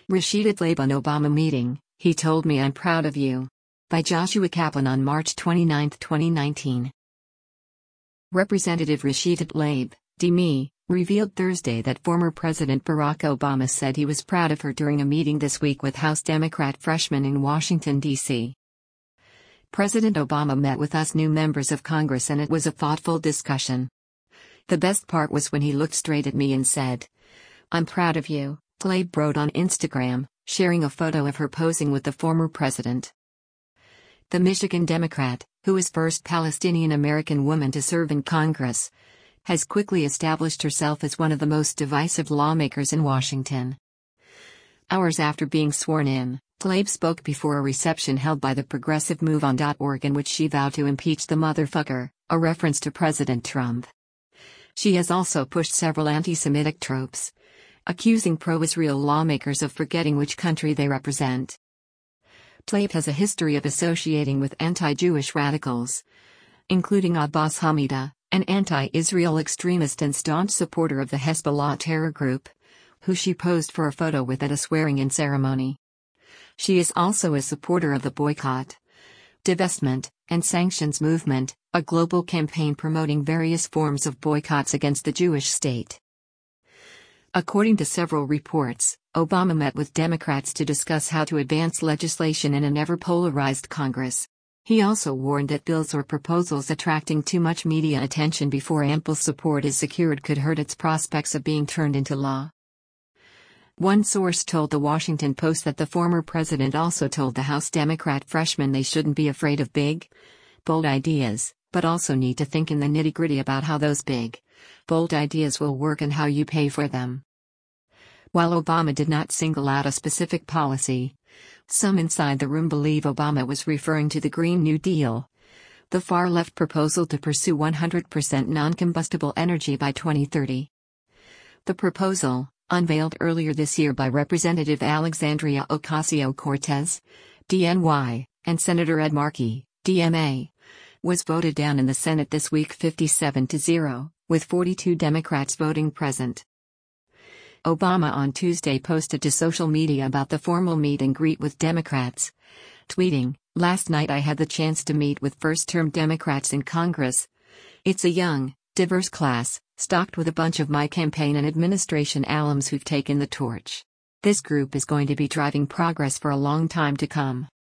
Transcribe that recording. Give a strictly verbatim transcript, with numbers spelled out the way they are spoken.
Rashida Tlaib on Obama meeting, he told me I'm proud of you. By Joshua Kaplan on March twenty-ninth, twenty nineteen. Representative Rashida Tlaib, D M E, revealed Thursday that former President Barack Obama said he was proud of her during a meeting this week with House Democrat freshmen in Washington, D C President Obama met with us new members of Congress and it was a thoughtful discussion. The best part was when he looked straight at me and said, "I'm proud of you," Tlaib wrote on Instagram, sharing a photo of her posing with the former president. The Michigan Democrat, who is first Palestinian-American woman to serve in Congress, has quickly established herself as one of the most divisive lawmakers in Washington. Hours after being sworn in, Tlaib spoke before a reception held by the progressive Move On dot org in which she vowed to impeach the motherfucker, a reference to President Trump. She has also pushed several anti-Semitic tropes, accusing pro-Israel lawmakers of forgetting which country they represent. Tlaib has a history of associating with anti-Jewish radicals, including Abbas Hamida, an anti-Israel extremist and staunch supporter of the Hezbollah terror group, who she posed for a photo with at a swearing-in ceremony. She is also a supporter of the boycott, divestment, and sanctions movement, a global campaign promoting various forms of boycotts against the Jewish state. According to several reports, Obama met with Democrats to discuss how to advance legislation in an ever-polarized Congress. He also warned that bills or proposals attracting too much media attention before ample support is secured could hurt its prospects of being turned into law. One source told The Washington Post that the former president also told the House Democrat freshmen they shouldn't be afraid of big, bold ideas, but also need to think in the nitty-gritty about how those big, bold ideas will work and how you pay for them. While Obama did not single out a specific policy, some inside the room believe Obama was referring to the Green New Deal, the far-left proposal to pursue one hundred percent non-combustible energy by twenty thirty. The proposal, unveiled earlier this year by Representative Alexandria Ocasio-Cortez, D N Y, and Senator Ed Markey, D M A, was voted down in the Senate this week fifty-seven to zero, with forty-two Democrats voting present. Obama on Tuesday posted to social media about the formal meet and greet with Democrats, tweeting, "Last night I had the chance to meet with first-term Democrats in Congress. It's a young, diverse class, stocked with a bunch of my campaign and administration alums who've taken the torch. This group is going to be driving progress for a long time to come."